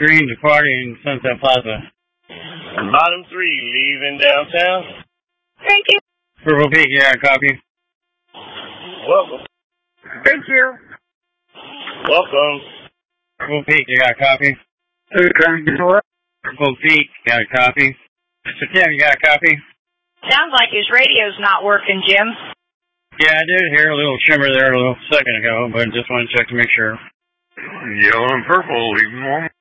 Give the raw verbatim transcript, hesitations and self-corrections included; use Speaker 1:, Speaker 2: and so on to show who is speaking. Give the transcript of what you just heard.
Speaker 1: Green departing Sunset Plaza.
Speaker 2: Bottom three, leaving downtown.
Speaker 3: Thank you.
Speaker 1: Purple Peak, you got a copy?
Speaker 2: Welcome.
Speaker 3: Thank you.
Speaker 2: Welcome.
Speaker 1: Purple Peak, you got a copy?
Speaker 3: Are you trying to do what?
Speaker 1: Purple Peak, you got a copy? Mister Tim, you got a copy?
Speaker 4: Sounds like his radio's not working, Jim.
Speaker 1: Yeah, I did hear a little shimmer there a little second ago, but just wanted to check to make sure.
Speaker 5: Yellow and purple, leaving one.